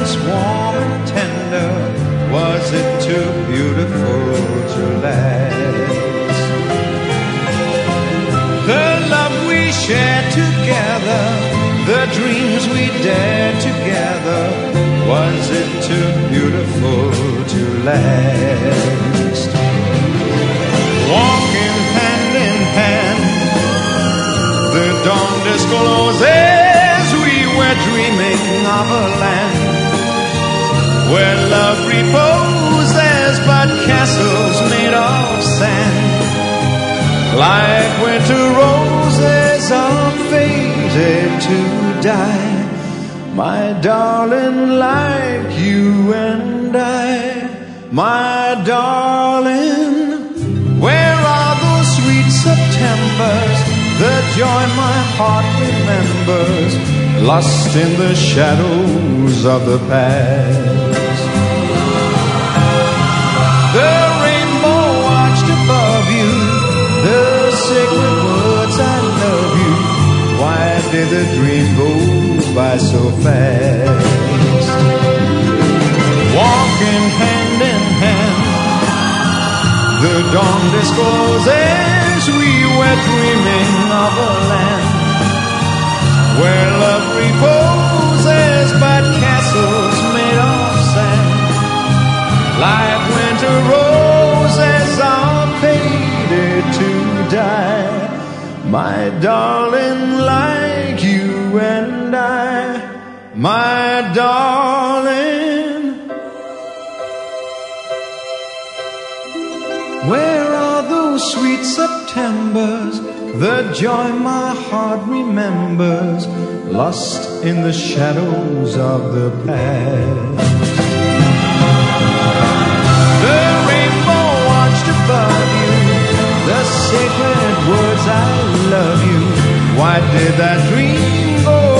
kiss warm and tender? Was it too beautiful to last? The love we shared together, the dreams we dared together, was it too beautiful to last? Walking hand in hand, the dawn discloses we were dreaming of a land where love reposes but castles made of sand. Like winter roses are fated to die, my darling, like you and I. My darling, where are those sweet Septembers, the joy my heart remembers, lost in the shadows of the past? The rainbow watched above you, the sacred words, I love you. Why did the dream go by so fast? Walking hand in hand, the dawn discloses we were dreaming of a land where love reposes but castles made of sand. Like winter roses are fated to die, my darling, like you and I. My darling, where are those sweet Septembers, the joy my heart remembers, lost in the shadows of the past? The rainbow watched above you, the sacred words, I love you. Why did that dream go